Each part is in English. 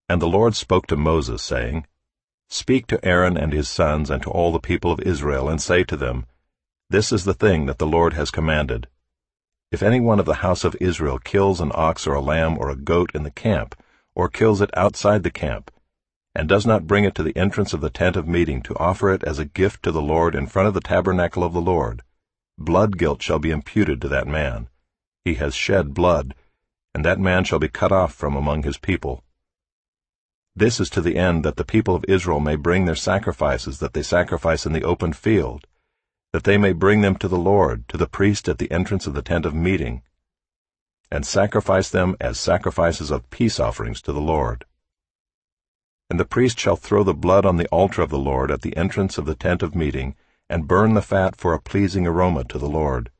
And the Lord spoke to Moses, saying, Speak to Aaron and his sons and to all the people of Israel, and say to them, This is the thing that the Lord has commanded. If any one of the house of Israel kills an ox or a lamb or a goat in the camp, or kills it outside the camp, and does not bring it to the entrance of the tent of meeting to offer it as a gift to the Lord in front of the tabernacle of the Lord, blood guilt shall be imputed to that man. He has shed blood, and that man shall be cut off from among his people. This is to the end that the people of Israel may bring their sacrifices that they sacrifice in the open field, that they may bring them to the Lord, to the priest at the entrance of the tent of meeting, and sacrifice them as sacrifices of peace offerings to the Lord. And the priest shall throw the blood on the altar of the Lord at the entrance of the tent of meeting, and burn the fat for a pleasing aroma to the Lord.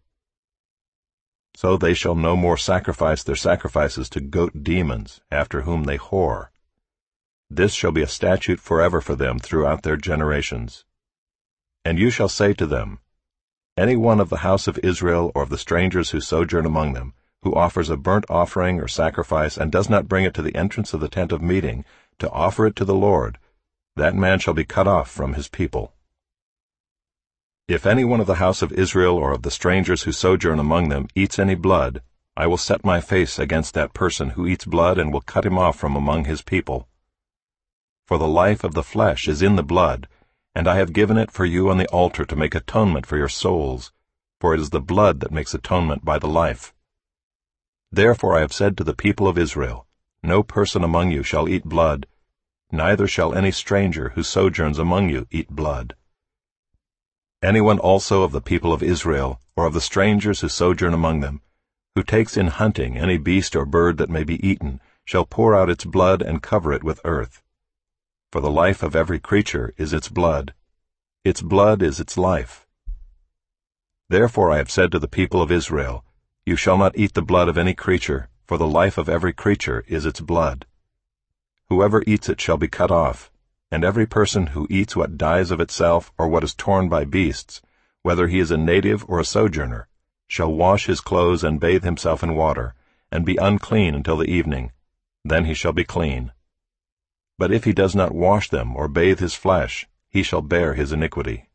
So they shall no more sacrifice their sacrifices to goat demons, after whom they whore. This shall be a statute forever for them throughout their generations. And you shall say to them, Any one of the house of Israel or of the strangers who sojourn among them, who offers a burnt offering or sacrifice and does not bring it to the entrance of the tent of meeting, to offer it to the Lord, that man shall be cut off from his people. If any one of the house of Israel or of the strangers who sojourn among them eats any blood, I will set my face against that person who eats blood and will cut him off from among his people. For the life of the flesh is in the blood, and I have given it for you on the altar to make atonement for your souls, for it is the blood that makes atonement by the life. Therefore I have said to the people of Israel, No person among you shall eat blood, neither shall any stranger who sojourns among you eat blood. Anyone also of the people of Israel, or of the strangers who sojourn among them, who takes in hunting any beast or bird that may be eaten, shall pour out its blood and cover it with earth. For the life of every creature is its blood. Its blood is its life. Therefore I have said to the people of Israel, You shall not eat the blood of any creature, for the life of every creature is its blood. Whoever eats it shall be cut off, and every person who eats what dies of itself or what is torn by beasts, whether he is a native or a sojourner, shall wash his clothes and bathe himself in water, and be unclean until the evening. Then he shall be clean. But if he does not wash them or bathe his flesh, he shall bear his iniquity.